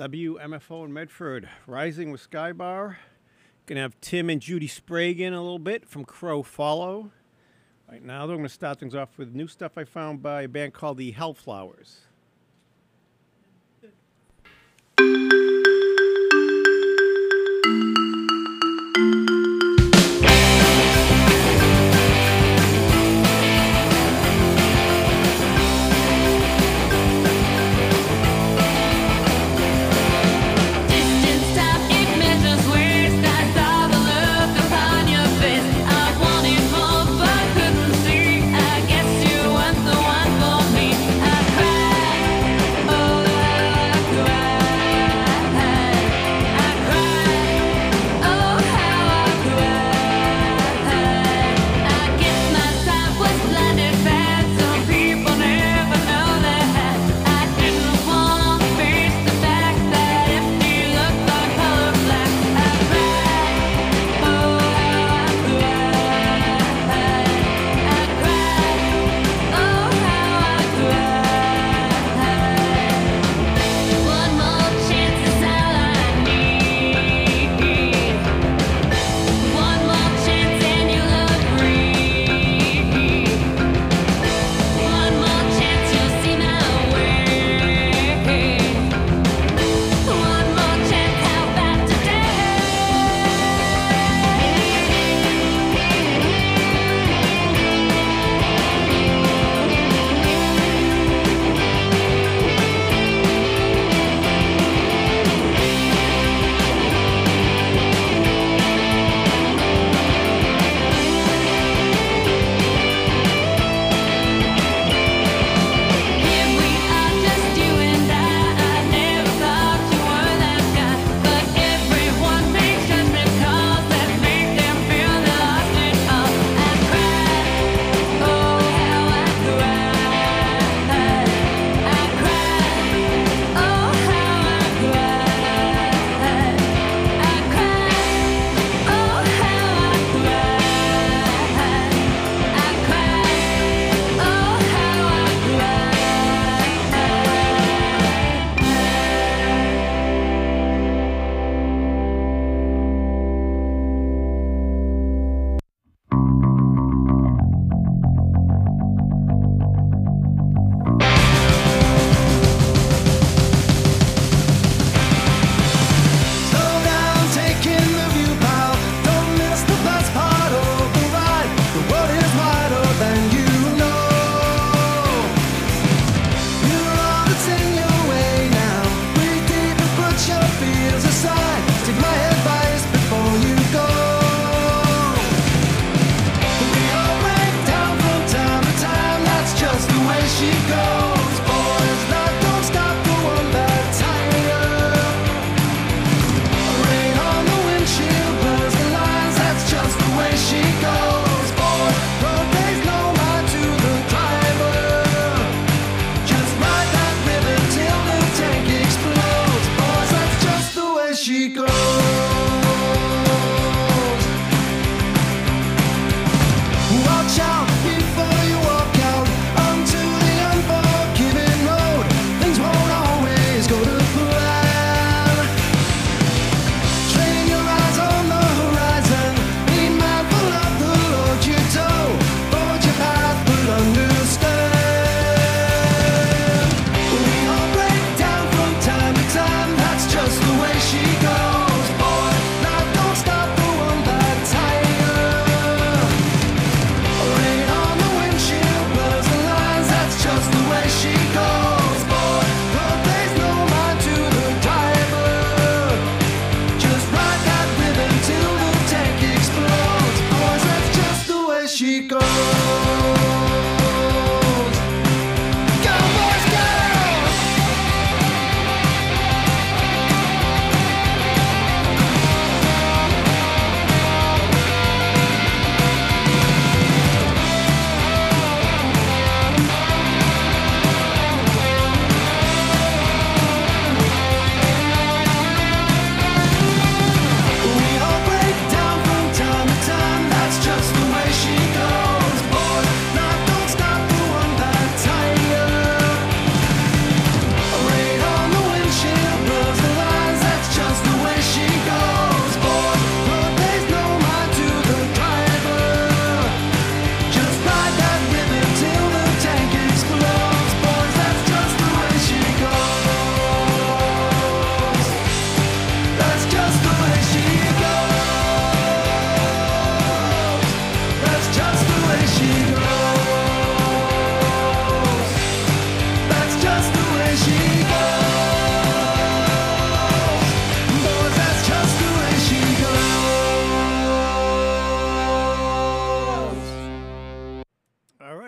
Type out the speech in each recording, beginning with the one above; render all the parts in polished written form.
WMFO in Medford, Rising with Skybar. Gonna have Tim and Judy Sprague in a little bit from Crow Follow. Right now, though, I'm gonna start things off with new stuff I found by a band called the Hellflowers. I guess you weren't the one for me. I cried.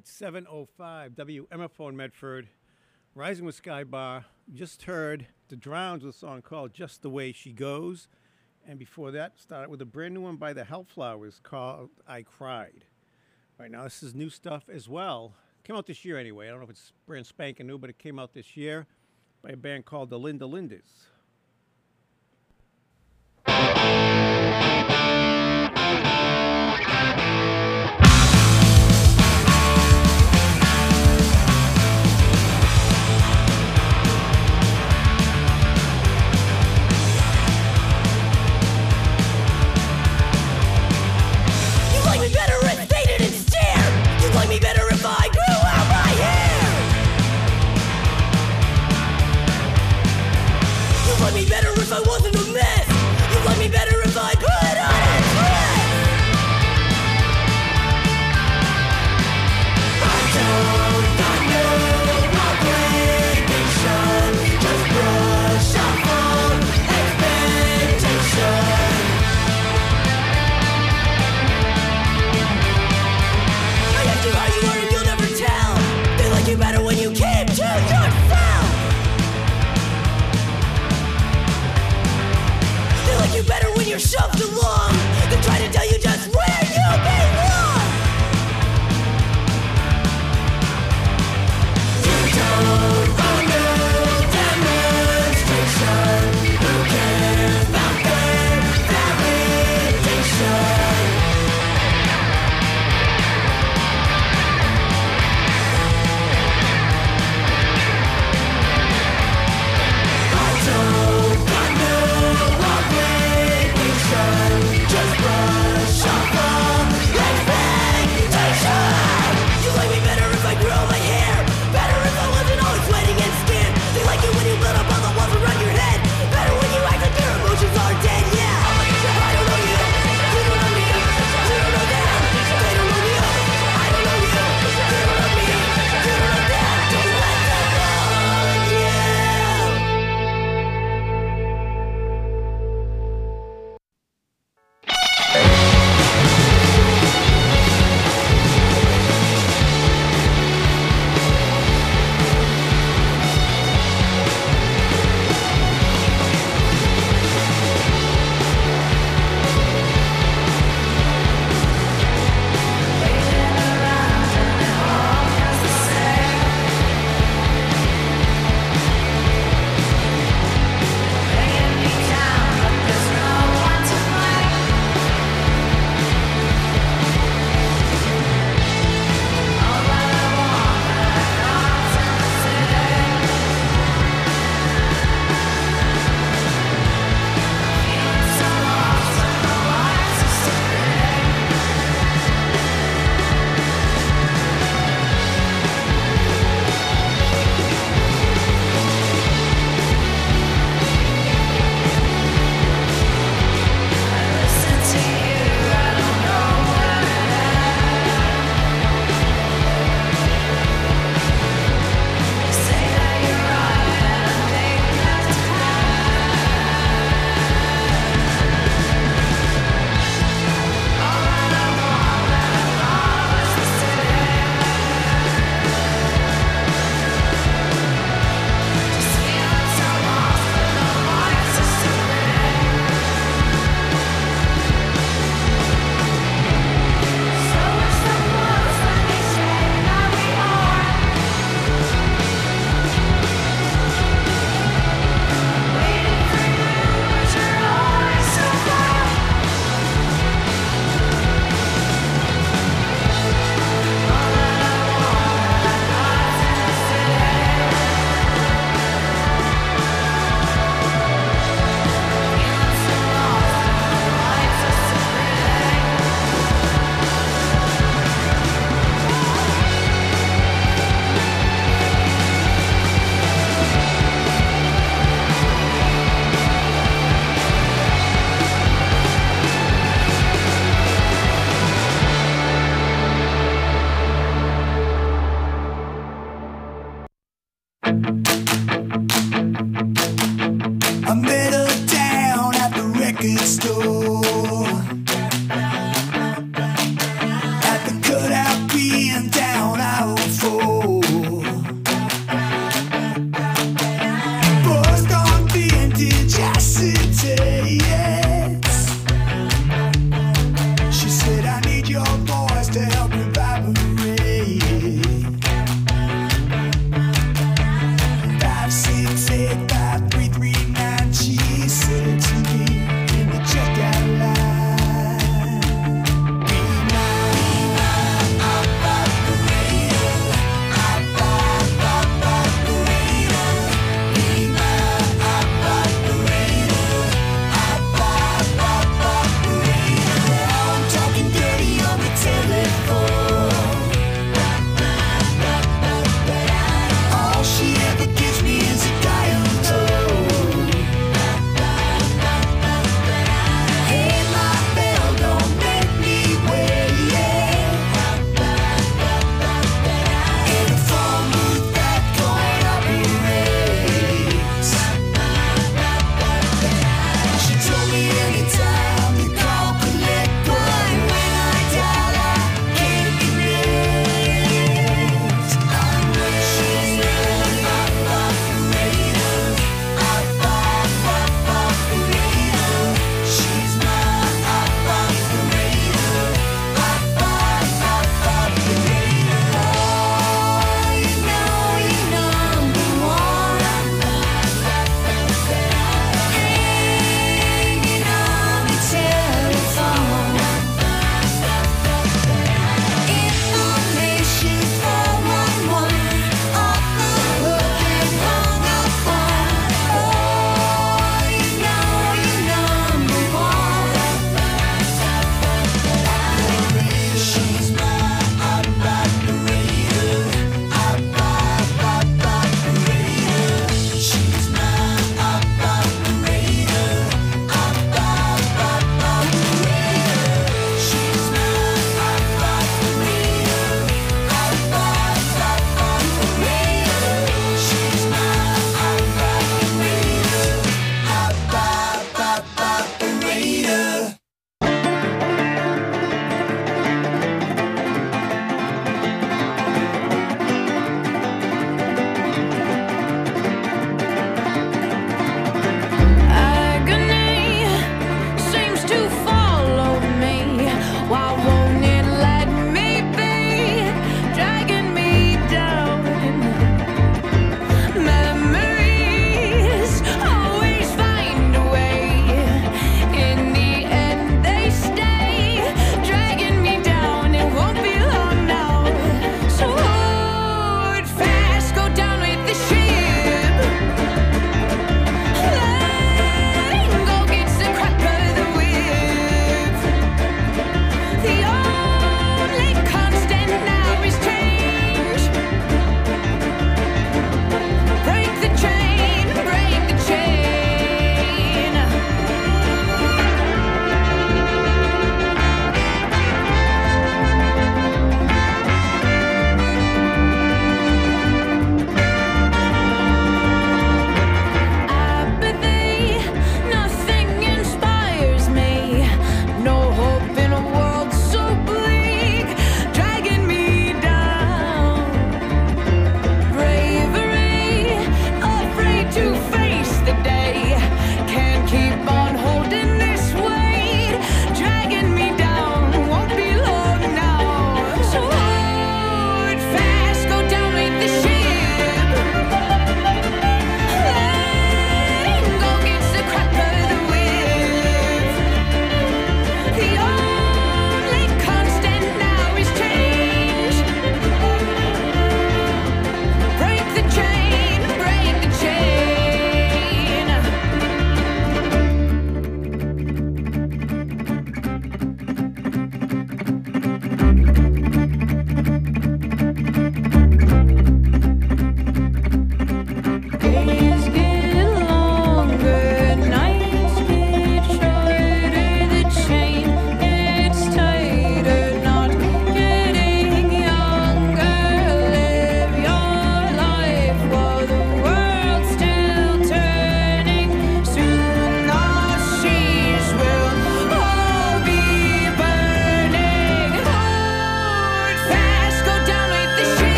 right, 7:05 WMFO in Medford. Rising with Sky Bar. Just heard The Drowns with a song called Just the Way She Goes. And before that, started with a brand new one by the Hellflowers called I Cried. Right now, this is new stuff as well. Came out this year anyway. I don't know if it's brand spanking new, but it came out this year by a band called the Linda Lindas. You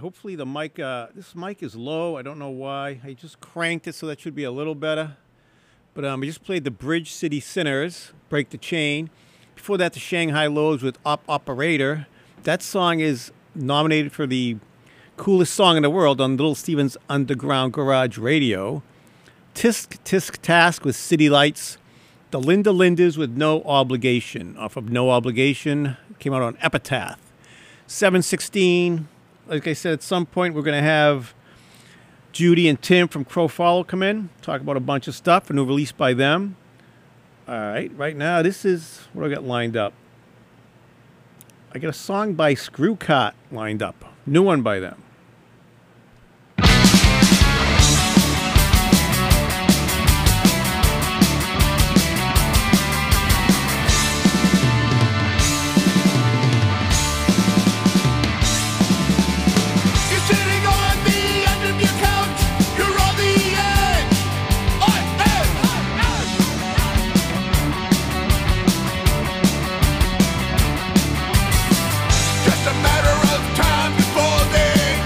Hopefully the mic, this mic is low. I don't know why. I just cranked it, so that should be a little better. But I just played the Bridge City Sinners, Break the Chain. Before that, the Shanghai Lows with Operator. That song is nominated for the coolest song in the world on Little Steven's Underground Garage Radio. Tisk Tisk Task with City Lights. The Linda Lindas with No Obligation, off of No Obligation. Came out on Epitaph. 716. Like I said, at some point we're going to have Judy and Tim from Crow Follow come in, talk about a bunch of stuff, a new release by them. All right now this is what I got lined up. I got a song by Screwcott lined up, new one by them. Just a matter of time before they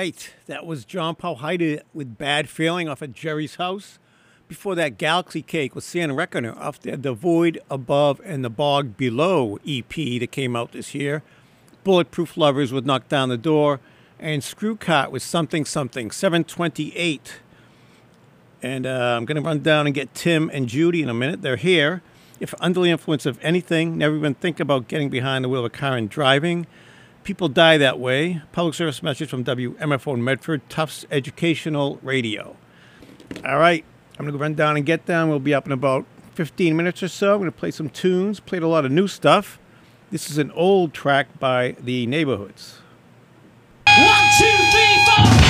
right, that was John Paul Heider with Bad Feeling off of Jerry's House. Before that, Galaxy Cake with Sand Reckoner off the Void Above and the Bog Below EP that came out this year. Bulletproof Lovers with Knock Down the Door. And Screw Cart with Something Something, 728. And I'm going to run down and get Tim and Judy in a minute. They're here. If under the influence of anything, never even think about getting behind the wheel of a car and driving. People die that way. Public service message from WMFO in Medford, Tufts Educational Radio. All right, I'm going to run down and get down. We'll be up in about 15 minutes or so. I'm going to play some tunes. Played a lot of new stuff. This is an old track by The Neighborhoods. 1, 2, 3, 4.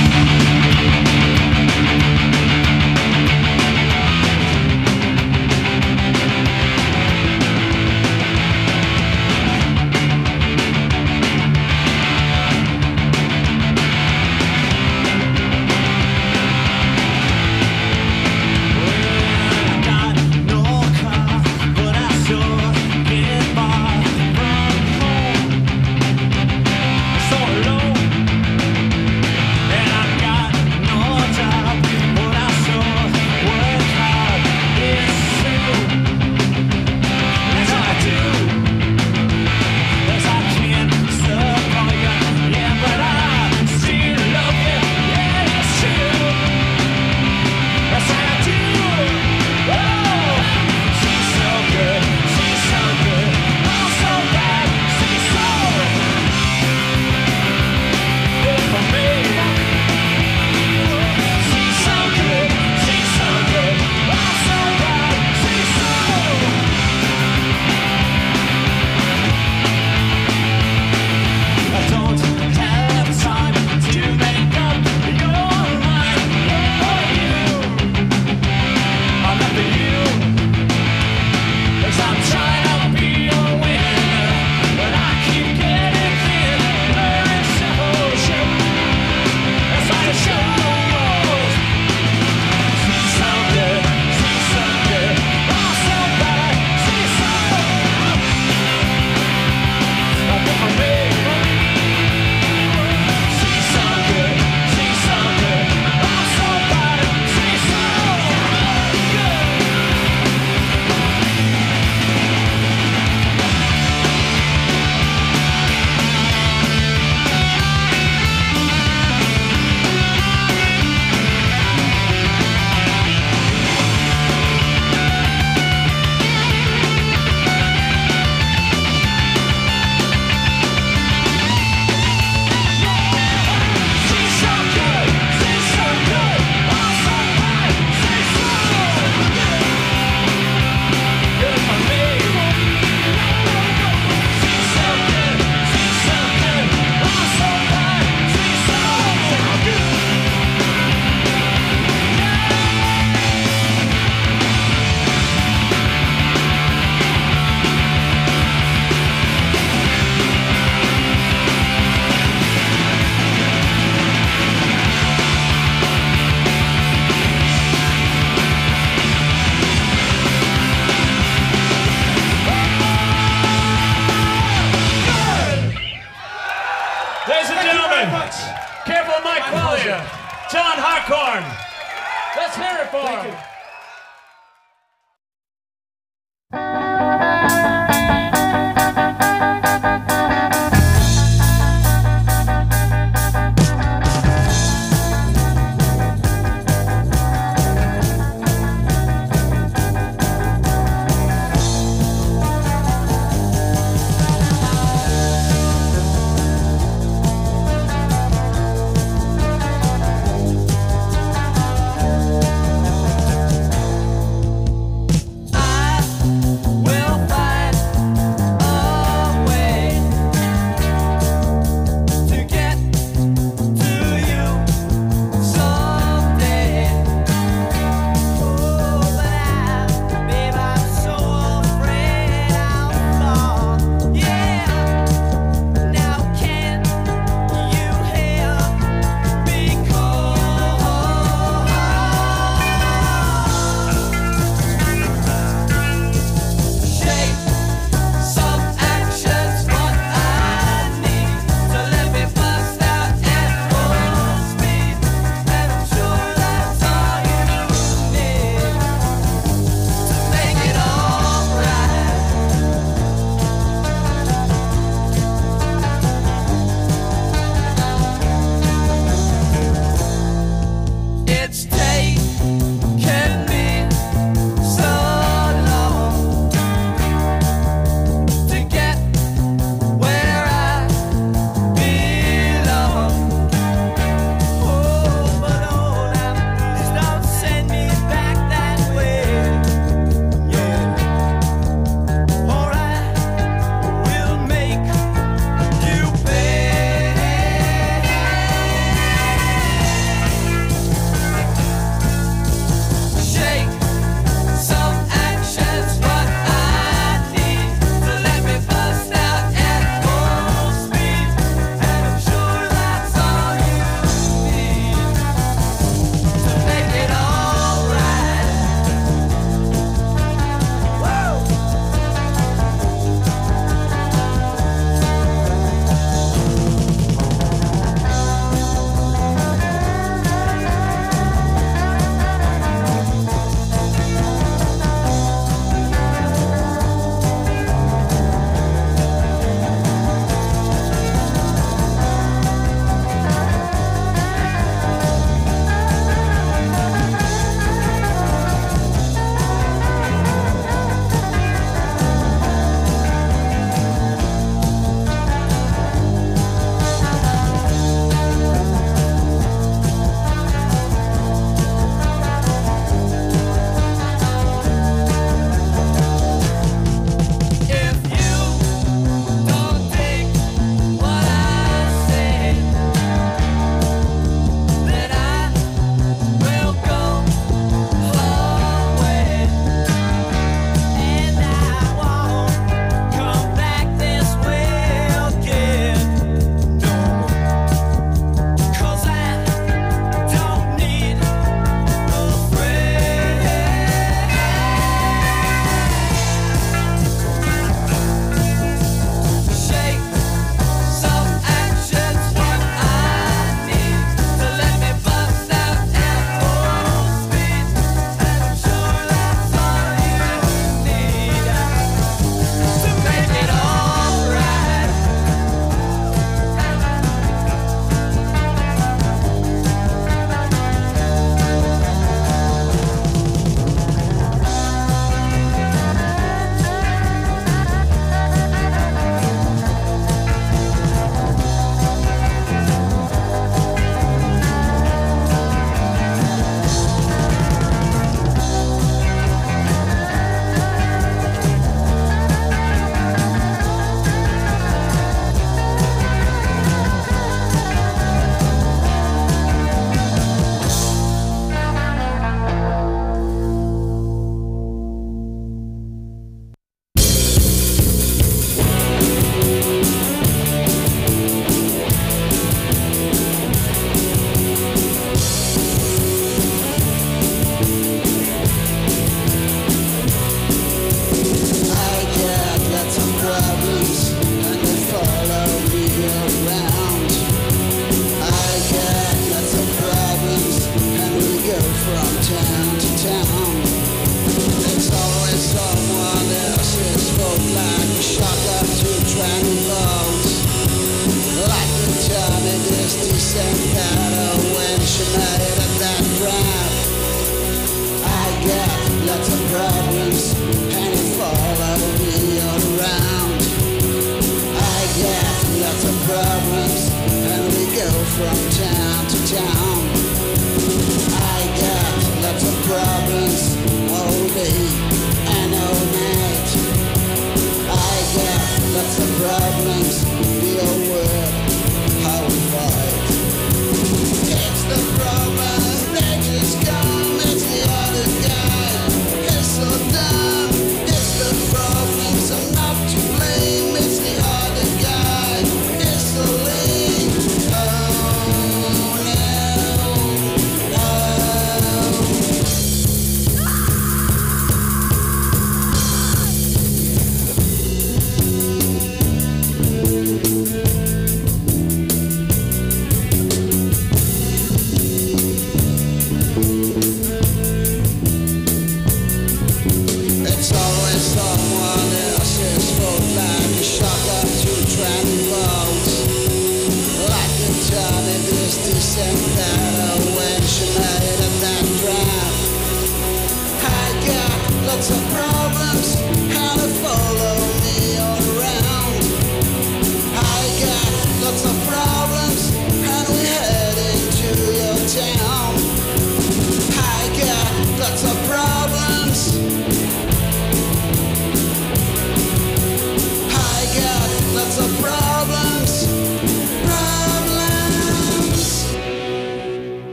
John Harcorn. Let's hear it for him.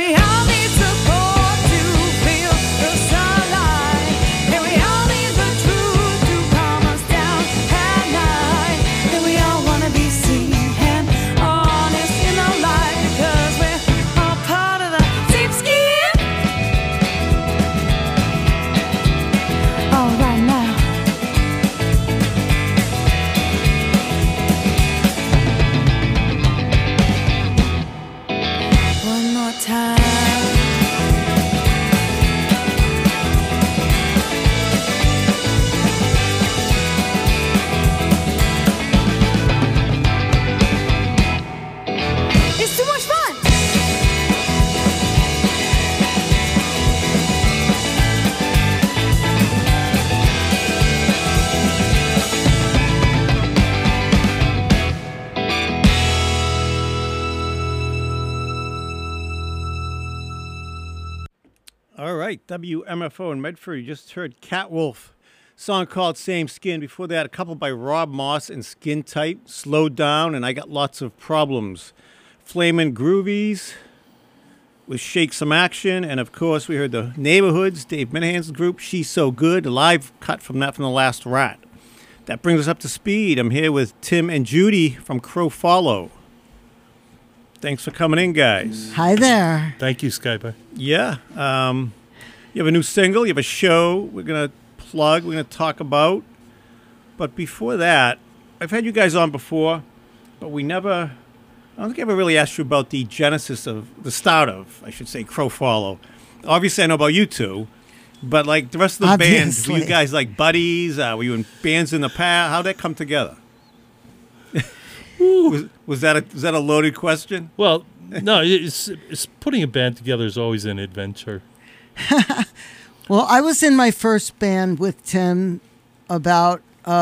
we all need support to feel the sunlight. And we all need the truth to calm us down at night. And we all want to be seen and honest in the light, because we're all part of the same skin. All right now. One more time. It's too much fun. All right, WMFO in Medford. You just heard Catwolf, song called Same Skin. Before that, a couple by Rob Moss and Skin Tight, Slowed Down, and I Got Lots of Problems. Flamin' Groovies with Shake Some Action. And, of course, we heard the Neighborhoods, Dave Minahan's group, She's So Good, a live cut from that from The Last Rat. That brings us up to speed. I'm here with Tim and Judy from Crow Follow. Thanks for coming in, guys. Hi there. Thank you, Skyper. Yeah. You have a new single. You have a show we're going to plug, we're going to talk about. But before that, I've had you guys on before, but I don't think I ever really asked you about the genesis of, the start of, I should say, Crow Follow. Obviously, I know about you two, but like the rest of the band, were you guys like buddies? Were you in bands in the past? How'd that come together? Was that a loaded question? Well, no, it's putting a band together is always an adventure. Well, I was in my first band with Tim about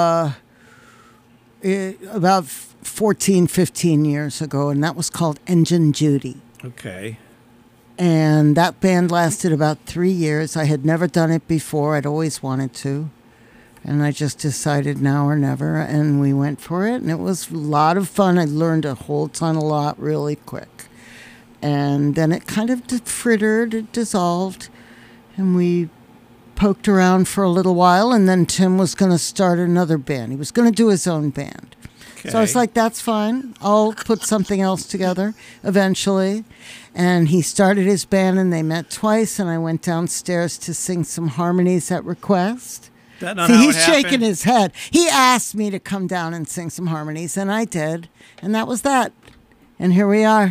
14, 15 years ago, and that was called Engine Judy. Okay. And that band lasted about 3 years. I had never done it before. I'd always wanted to. And I just decided now or never, and we went for it. And it was a lot of fun. I learned a whole ton a lot really quick. And then it kind of frittered, it dissolved, and we poked around for a little while. And then Tim was going to start another band. He was going to do his own band. Okay. So I was like, that's fine. I'll put something else together eventually. And he started his band, and they met twice, and I went downstairs to sing some harmonies at request. That not See, how he's it happened? shaking his head. He asked me to come down and sing some harmonies, and I did. And that was that. And here we are.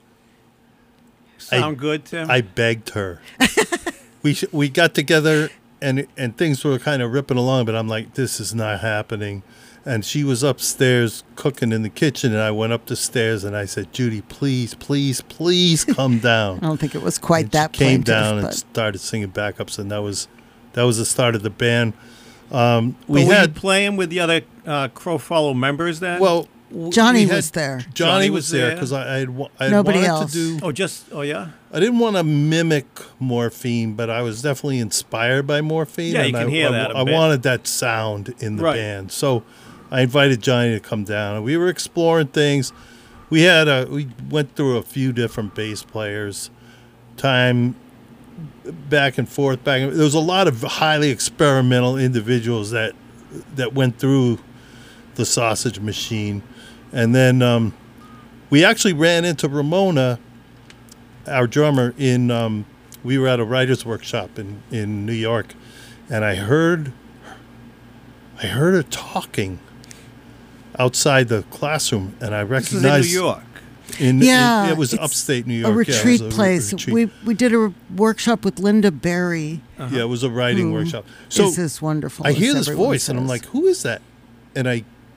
Sound good, Tim? I begged her. we got together and things were kind of ripping along, but I'm like, this is not happening. And she was upstairs cooking in the kitchen, and I went up the stairs and I said, Judy, please, please, please come down. I don't think it was quite And that she came plaintive, down and but started singing backups, and that was the start of the band. Were you playing with the other Crow Follow members then? Well, Johnny we had- was there. Johnny was there there. because I had Nobody wanted else. to do. Oh yeah? I didn't want to mimic Morphine, but I was definitely inspired by Morphine. Yeah, you and can hear that a I bit. wanted that sound in the Right. band. So I invited Johnny to come down. We were exploring things. We went through a few different bass players, time back and forth. There was a lot of highly experimental individuals that went through the Sausage Machine. And then we actually ran into Ramona, our drummer, we were at a writer's workshop in New York, and I heard her talking outside the classroom, and I This is recognized in New York. Yeah, it was it's upstate New a York. retreat Yeah, it was place. retreat. We did a workshop with Linda Berry. Yeah, it was a writing workshop. So So is as wonderful. I hear as this everyone voice, and I'm says. like, "Who is that?" And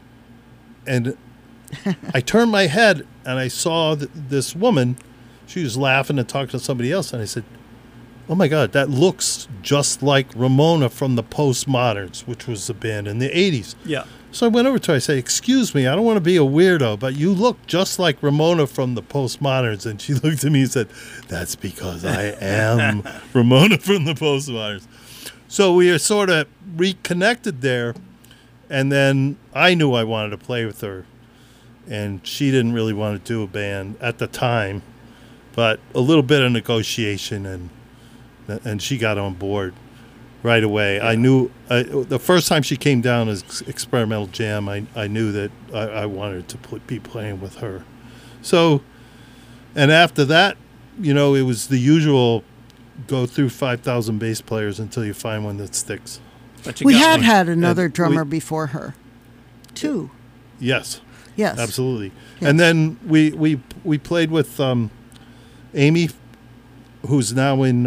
I turned my head, and I saw this woman. She was laughing and talking to somebody else, and I said, "Oh my God, that looks just like Ramona from the Postmoderns, which was the band in the '80s." Yeah. So I went over to her. I said, "Excuse me, I don't want to be a weirdo, but you look just like Ramona from the Postmoderns." And she looked at me and said, "That's because I am Ramona from the Postmoderns." So we are sort of reconnected there. And then I knew I wanted to play with her. And she didn't really want to do a band at the time. but a little bit of negotiation, and she got on board right away. I knew the first time she came down as Experimental Jam, I knew that I wanted to be playing with her. So, and after that, it was the usual go through 5,000 bass players until you find one that sticks. But you We got one. had another And drummer before her. Two. Yes, Yes. absolutely. Yes. And then we played with Amy, who's now in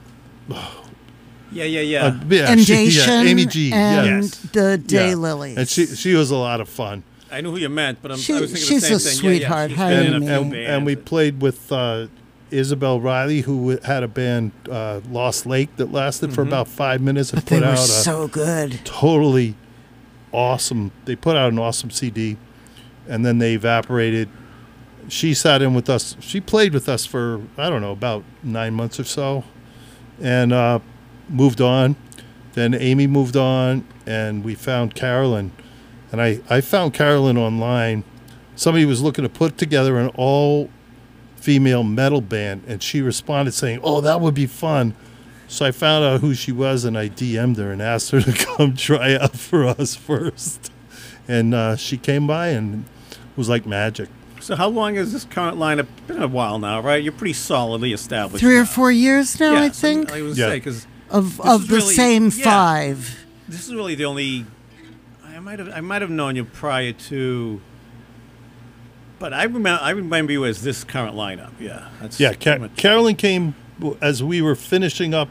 Yeah. And she- Dacian Amy G. and Yes. the Yeah. Daylilies. And she was a lot of fun. I knew who you meant, but I was She- thinking she's the same a thing. sweetheart. She's Hi, been in a Amy. few And bands. we played with Isabel Riley, who had a band Lost Lake that lasted for about 5 minutes and but they put were out so good. totally awesome. They put out an awesome CD, and then they evaporated. She sat in with us. She played with us for, I don't know, about 9 months or so, and moved on. Then Amy moved on, and we found Carolyn. And I found Carolyn online. Somebody was looking to put together an all-female metal band, and she responded saying, "Oh, that would be fun." So I found out who she was, and I DM'd her and asked her to come try out for us first. And she came by, and it was like magic. So how long has this current lineup been? A while now, right? You're pretty solidly established. 3 or now. 4 years now, Yeah, I so think, I was Yeah. say because of is the really- same yeah. 5. this is really the only. I might have known you prior to. But I remember you as this current lineup. Yeah. That's Yeah, pretty much- Carolyn came as we were finishing up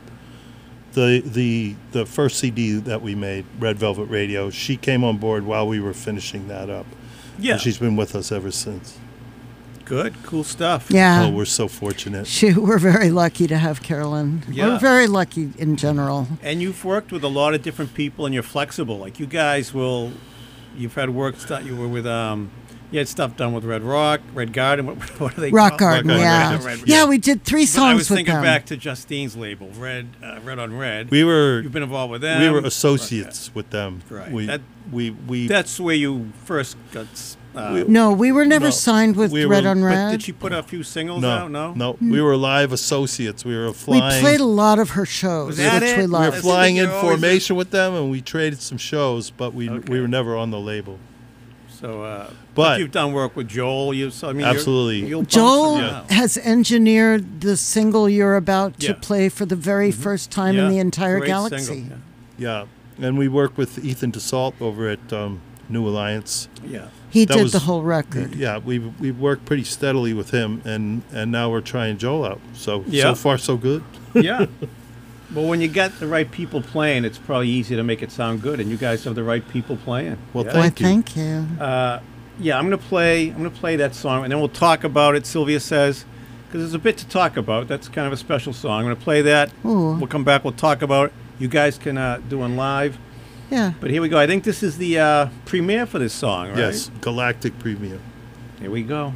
the first CD that we made, Red Velvet Radio. She came on board while we were finishing that up. Yeah. And she's been with us ever since. Good. Cool stuff. Yeah. Oh, we're so fortunate. We're very lucky to have Carolyn. Yeah. We're very lucky in general. And you've worked with a lot of different people, and you're flexible. Like you guys will. You've had work. You were with. You had stuff done with Red Rock, Red Garden. What are they Rock called? Garden, Garden, yeah. Red- Yeah, we did 3 But songs I was with thinking them. back to Justine's label, Red on Red. We were You've been involved with them. we were associates with them. Right. We That- we That's where you first got. No, we were never No, signed with we Red were- on But Red. did she put a few singles out? No. we were live associates. We were We flying. played a lot of her shows, Was which that we it? we were loved. That's- flying in You're always formation with them, and we traded some shows, but we Okay. were never on the label. So, But- you've done work with Joel. Absolutely. You'll Joel bounce around. has engineered the single you're about to Yeah. play for the very first time in Yeah, the entire great galaxy. single, Yeah, and we worked with Ethan DeSalt over at New Alliance. Yeah. He That did was- the whole record. Yeah, we've worked pretty steadily with him, and now we're trying Joel out. So Yeah. so far so good. Yeah. Well, when you got the right people playing, it's probably easy to make it sound good, and you guys have the right people playing. Well, yeah. Why, Thank you. thank you. Yeah, I'm gonna play that song, and then we'll talk about it. Sylvia says, because there's a bit to talk about. That's kind of a special song. I'm gonna play that. Ooh. We'll come back. We'll talk about it. You guys can do one live. Yeah. But here we go. I think this is the premiere for this song, right? Yes, Galactic Premium. Here we go.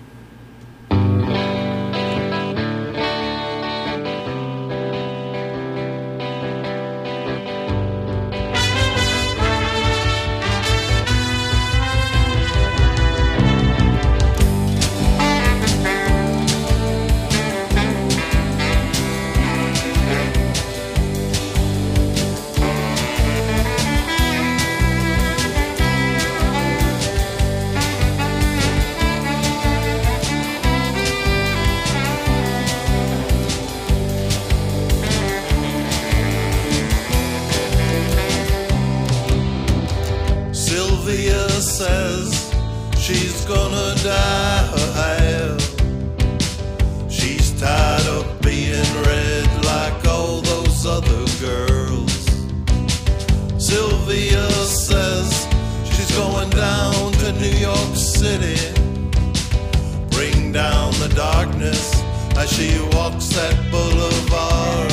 Sylvia says she's gonna die. She's tired of being red like all those other girls. Sylvia says she's going down to New York City. Bring down the darkness as she walks that boulevard.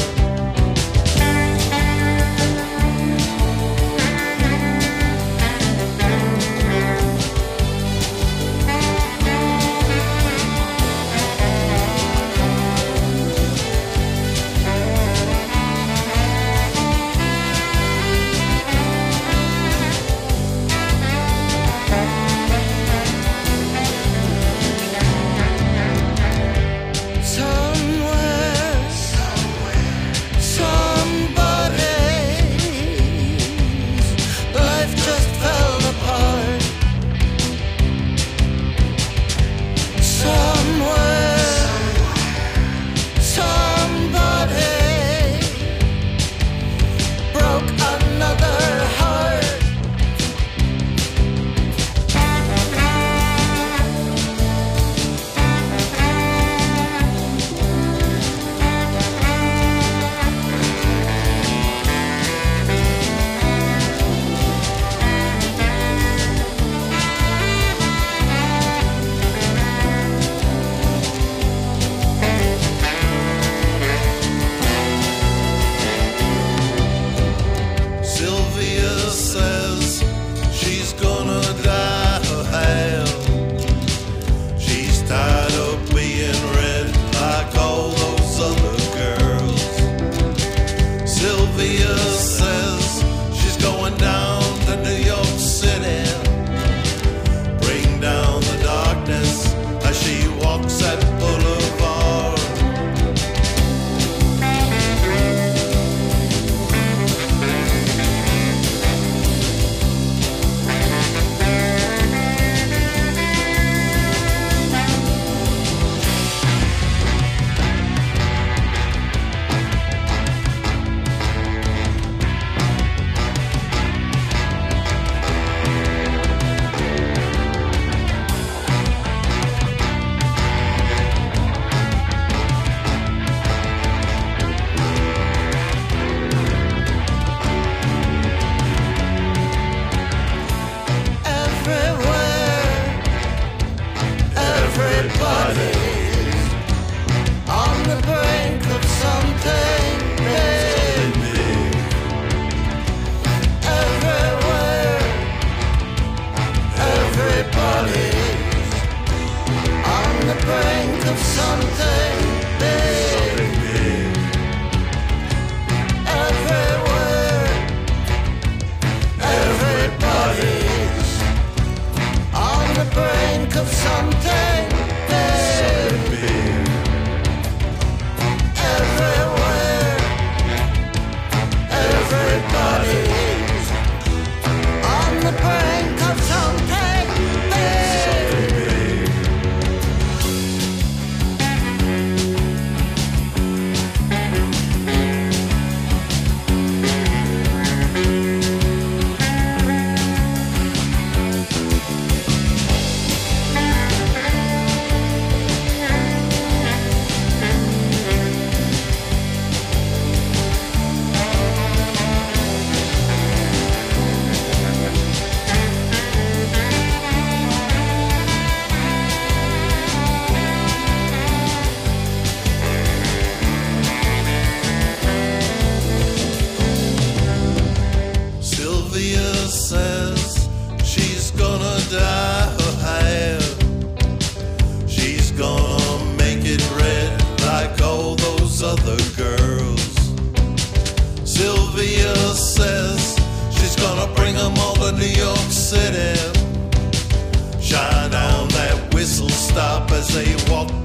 other girls. Sylvia says she's gonna bring them all to New York City. Shine on that whistle stop as they walk